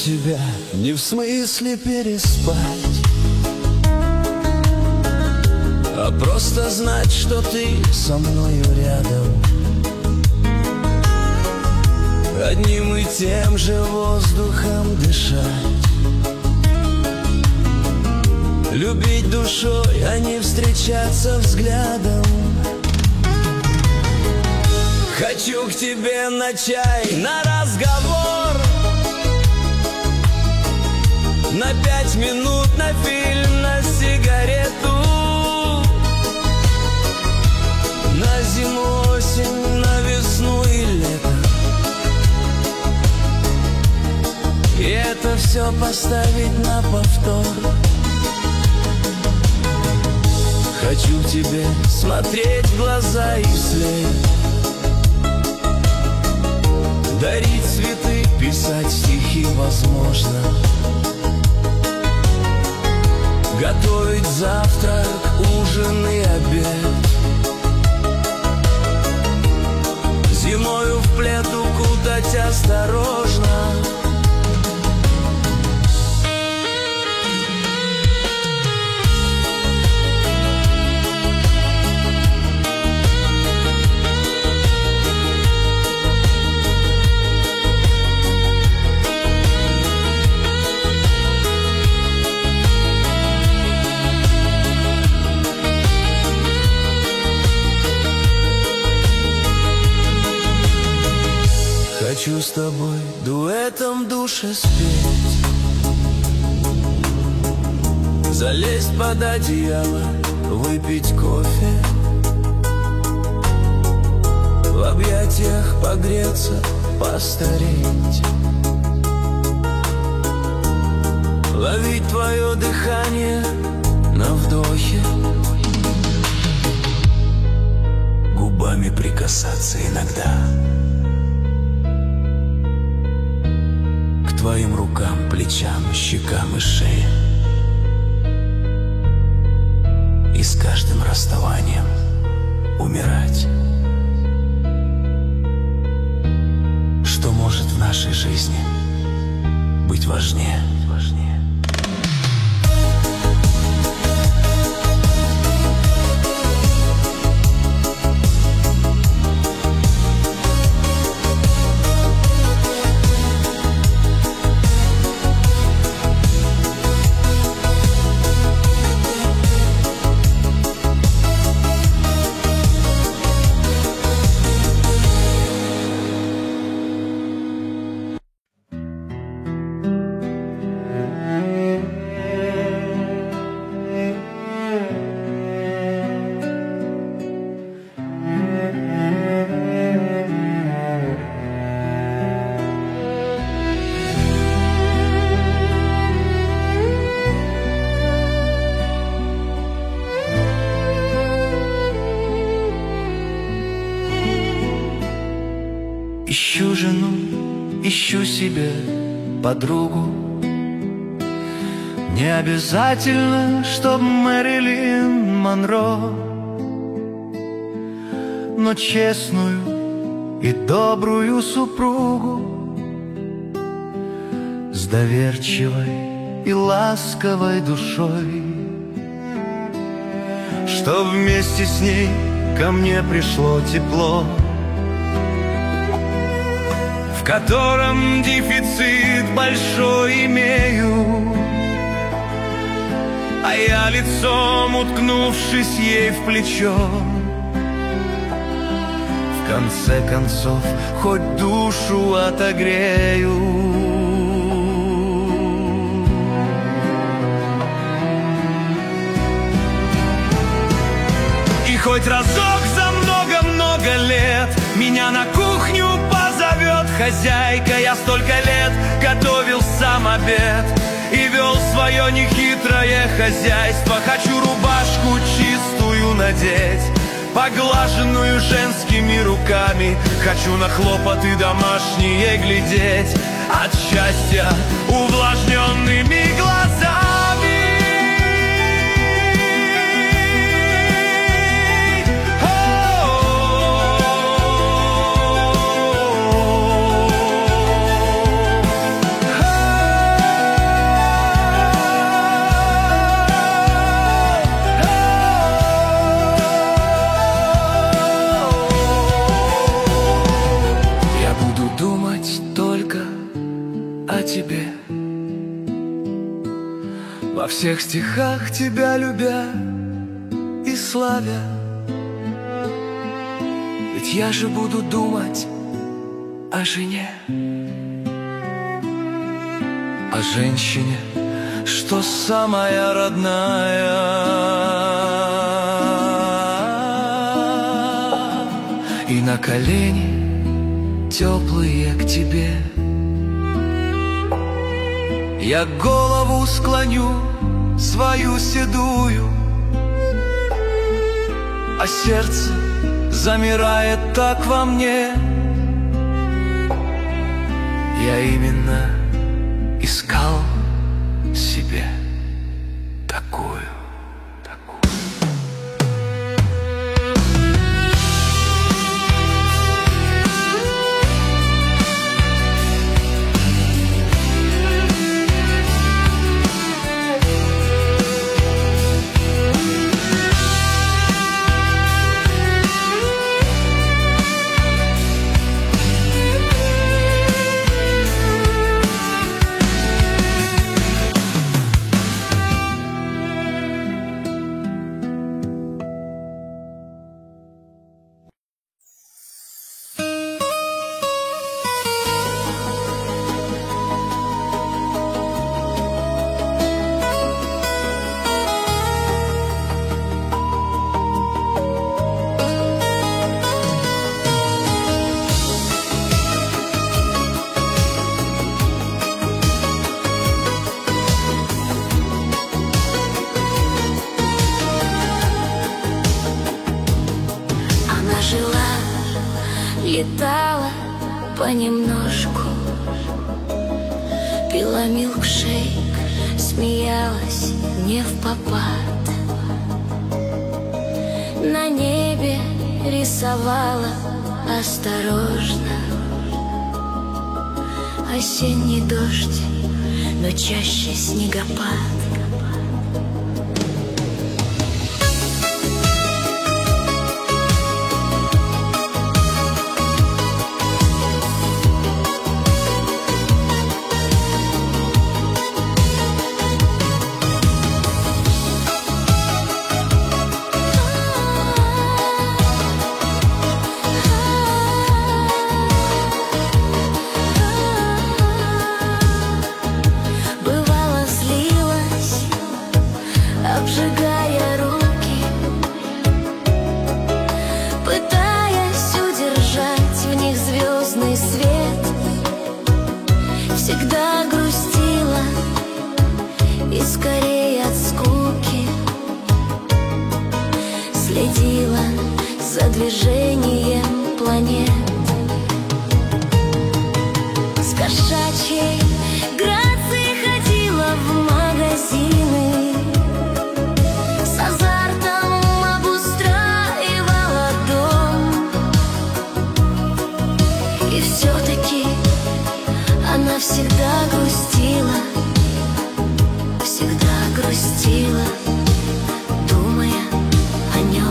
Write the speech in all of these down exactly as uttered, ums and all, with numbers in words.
тебя не в смысле переспать, а просто знать, что ты со мною рядом, одним и тем же воздухом дышать, любить душой, а не встречаться взглядом. Хочу к тебе на чай, на разговор, на пять минут, на фильм, на сигарету, на зиму, осень, на весну и лето. И это все поставить на повтор. Хочу к тебе смотреть в глаза и вслед, дарить цветы, писать стихи, возможно, готовить завтрак, ужин и обед, зимою в плед укутать осторожно. Хочу с тобой дуэтом в душе спеть, залезть под одеяло, выпить кофе, в объятиях погреться, постареть, ловить твое дыхание на вдохе, губами прикасаться иногда к твоим рукам, плечам, щекам и шее. И с каждым расставанием умирать. Что может в нашей жизни быть важнее? Ищу жену, ищу себе подругу. Не обязательно, чтоб Мэрилин Монро, но честную и добрую супругу, с доверчивой и ласковой душой, что вместе с ней ко мне пришло тепло, в котором дефицит большой имею, а я лицом, уткнувшись ей в плечо, в конце концов хоть душу отогрею. И хоть разок за много-много лет меня на кухню позовет хозяйка, я столько лет готовил сам обед и вел свое нехитрое хозяйство. Хочу рубашку чистую надеть, поглаженную женскими руками. Хочу на хлопоты домашние глядеть, от счастья увлажненными глазами. всех стихах тебя любя и славя. Ведь я же буду думать о жене, о женщине, что самая родная. И на колени теплые к тебе я голову склоню свою седую, а сердце замирает так во мне. Я именно искал себе такую, такую. Летала понемножку, пила милкшейк, смеялась не впопад. На небе рисовала осторожно осенний дождь, но чаще снегопад. Обжигая руки, пытаясь удержать в них звездный свет, всегда грустила и скорее от скуки следила за движением планет. С кошачьей грацией ходила в магазины, с азартом обустраивала дом. И все-таки она всегда грустила, всегда грустила, думая о нем.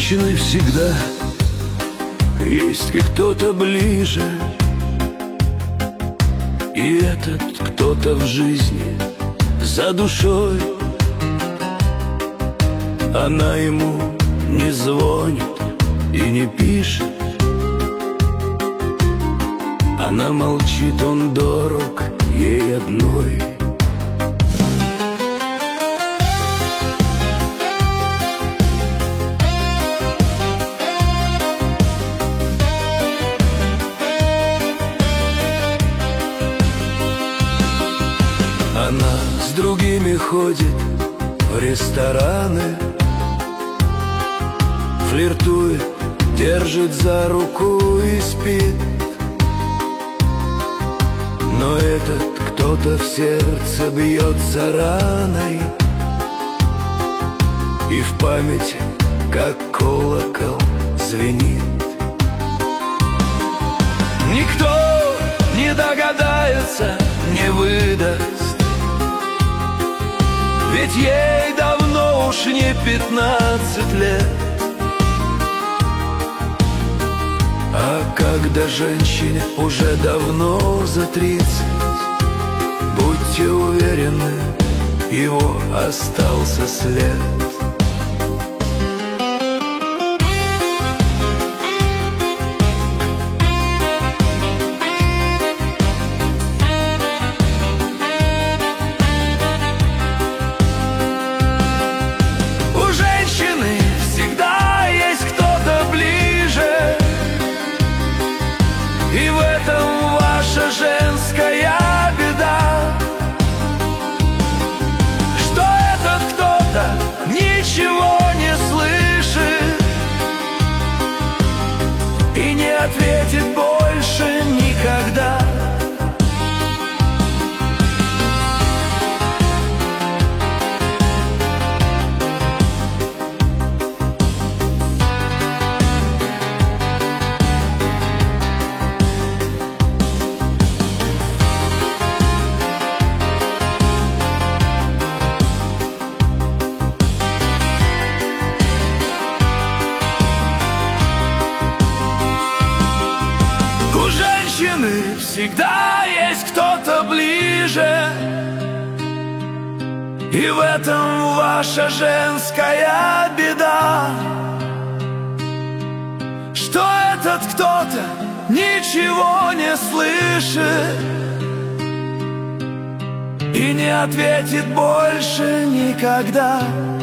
женщины всегда есть кто-то ближе, и этот кто-то в жизни за душой. Она ему не звонит и не пишет, она молчит, он дорог ей одной. Она с другими ходит в рестораны, флиртует, держит за руку и спит. Но этот кто-то в сердце бьется раной, и в памяти, как колокол, звенит. Никто не догадается, не выдаст, ведь ей давно уж не пятнадцать лет. А когда женщине уже давно за тридцать, будьте уверены, его остался след. Женская беда, что этот кто-то ничего не слышит и не ответит больше никогда. Всегда есть кто-то ближе, и в этом ваша женская беда, что этот кто-то ничего не слышит и не ответит больше никогда.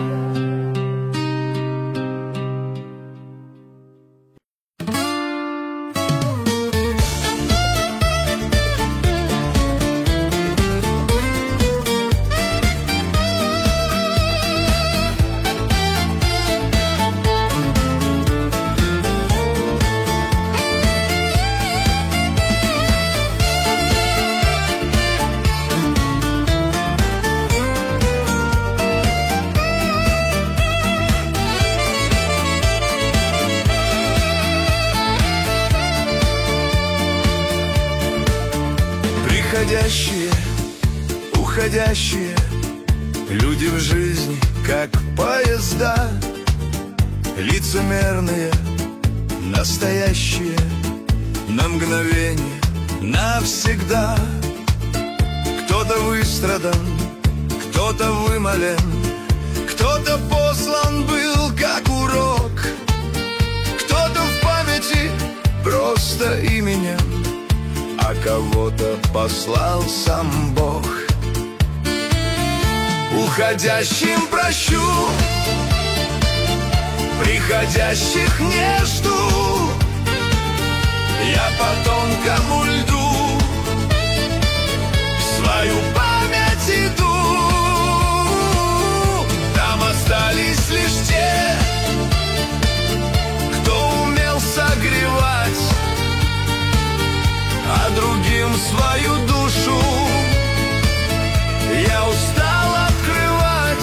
Приходящие, уходящие люди в жизни, как поезда, лицемерные, настоящие, на мгновение, навсегда. Кто-то выстрадан, кто-то вымолен, кто-то послан был как урок, кто-то в памяти просто именем, а кого-то послал сам Бог. Уходящим прощу, приходящих не жду, я по тонкому льду в свою память иду. Там остались лишь те, кто умел согревать, а другим свою душу я устал открывать.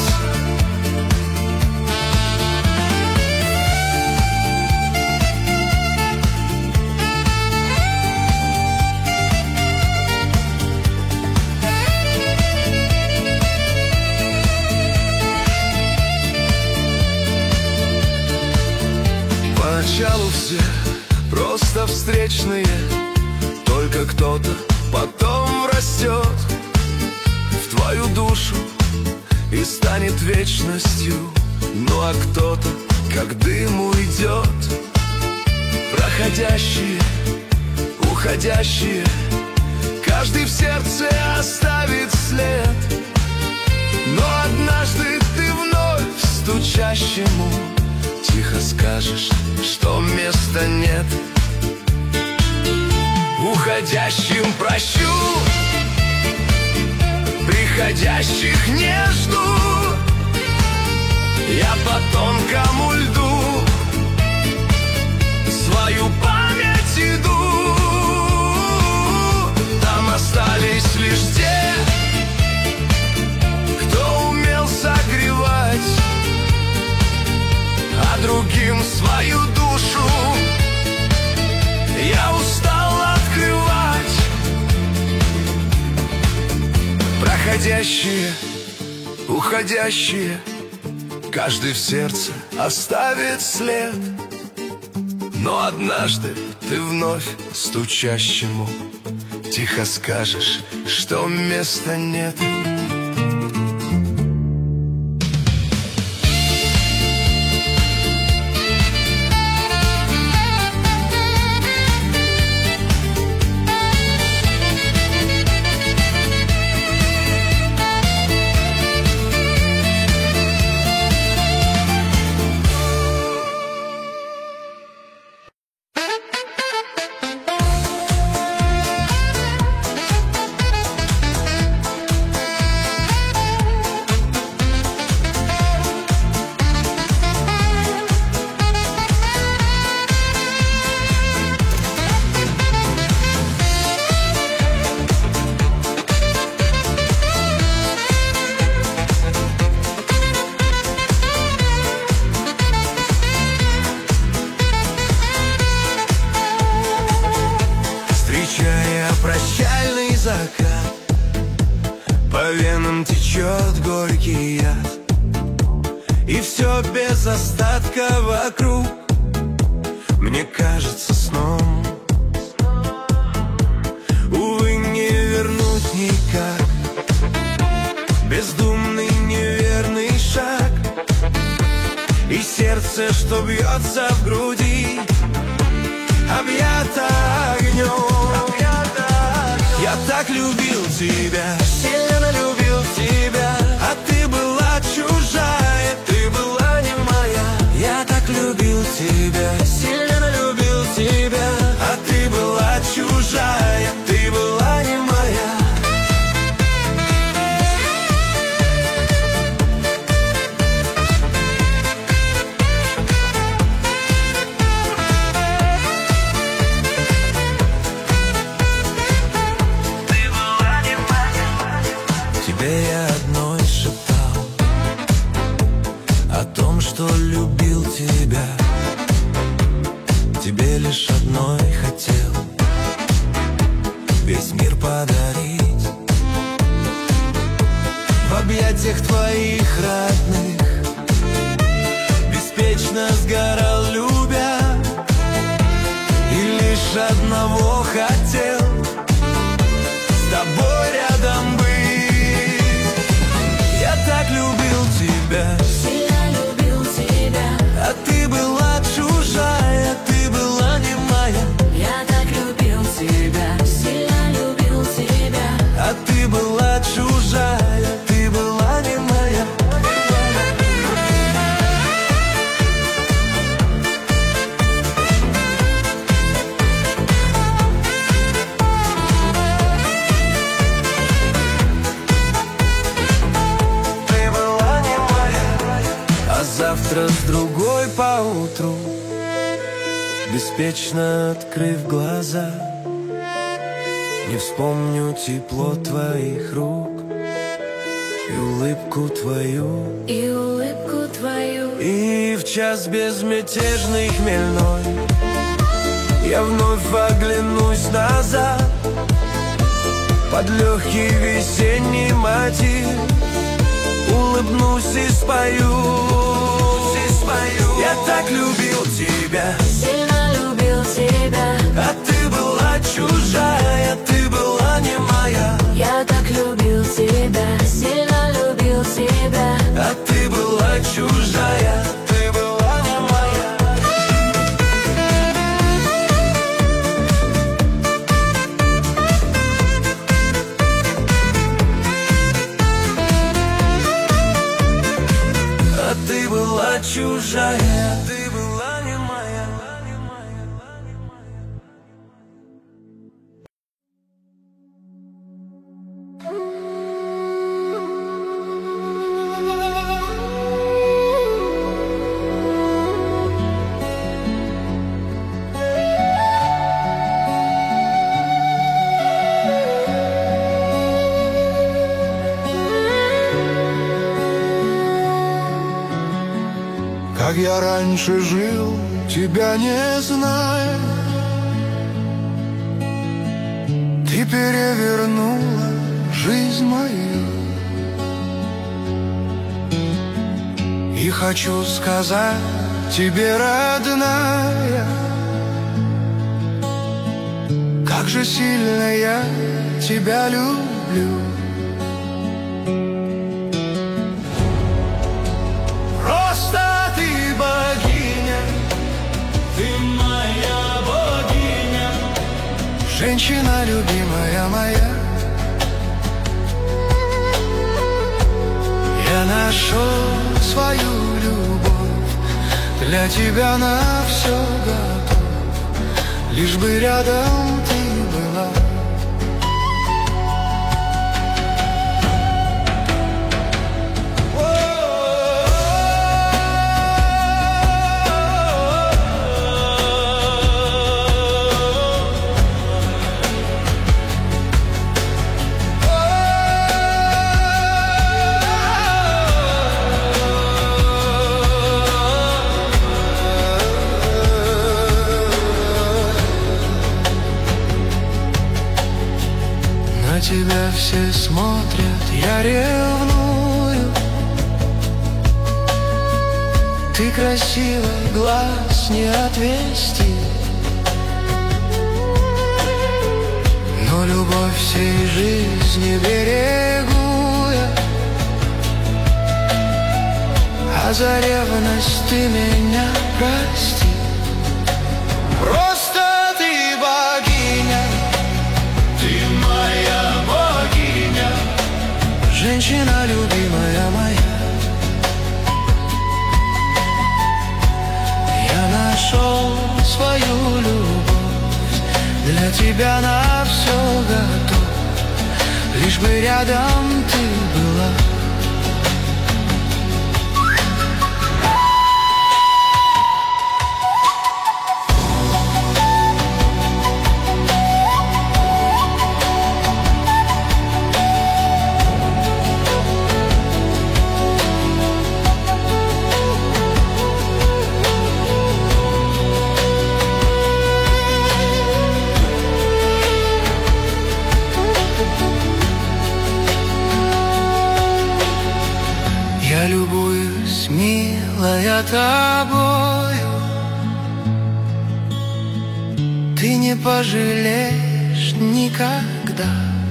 Поначалу все просто встречные, только кто-то потом растет в твою душу и станет вечностью. Ну а кто-то как дым уйдет. Проходящие, уходящие, каждый в сердце оставит след. Но однажды ты вновь стучащему тихо скажешь, что места нет. Уходящим прощу, приходящих не жду. Я по тонкому льду свою память иду. Там остались лишь те, кто умел согревать, а другим свою душу я устал открывать. Проходящие, уходящие, каждый в сердце оставит след. Но однажды ты вновь стучащему тихо скажешь, что места нет. Прощальный закат, по венам течет горький яд, и все без остатка вокруг мне кажется сном. Увы, не вернуть никак бездумный неверный шаг, и сердце, что бьется в груди, объято огнем. Я так любил тебя, сильно любил тебя, а ты была чужая, ты была не моя. Я так любил тебя, сильно любил тебя, а ты была чужая, ты была не моя. Я одной шептал о том, что любил тебя, тебе лишь одной хотел весь мир подарить. В объятиях твоих родных беспечно сгорал, любя, и лишь одного хотел с тобой рядом быть. Я так любил тебя, сильно любил тебя, а ты была чужая, ты была не моя. я так любил тебя, сильно любил тебя, А ты была чужая, ты была не моя. Завтра с другой поутру, беспечно открыв глаза, не вспомню тепло твоих рук и улыбку твою, и улыбку твою. и в час безмятежный хмельной я вновь оглянусь назад под легкий весенний мотив, улыбнусь и спою. спою. Я так любил тебя, сильно любил тебя, а ты была чужая, ты была не моя. я так любил тебя, сильно любил тебя, А ты была чужая, ты была не моя. А ты была чужая, ты была не моя. Как я раньше жил, тебя не зная, ты перевернула жизнь мою. И хочу сказать тебе, родная, как же сильно я тебя люблю. Просто ты богиня, ты моя богиня, женщина любимая моя. Я нашел свою любовь, для тебя на все готов, лишь бы рядом ты была. На тебя все смотрят, я ревную. Ты красивый, глаз не отвести. Но любовь всей жизни берегу я, а за ревность ты меня прости. Просто ты богиня, ты моя богиня, женщина любимая моя. Я нашел свою любовь, для тебя на все готов, лишь бы рядом ты была. Я любуюсь, милая, тобою, ты не пожалеешь никогда,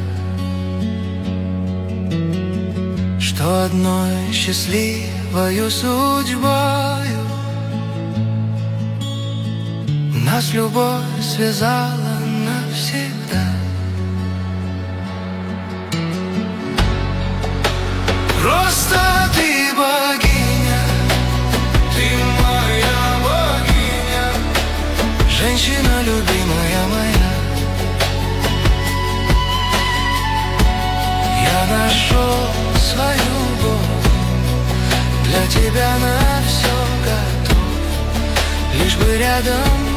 что одной счастливою судьбою нас любовь связала навсегда. Просто ты богиня, ты моя богиня, женщина любимая моя. Я нашел свою любовь, для тебя на все готов, лишь бы рядом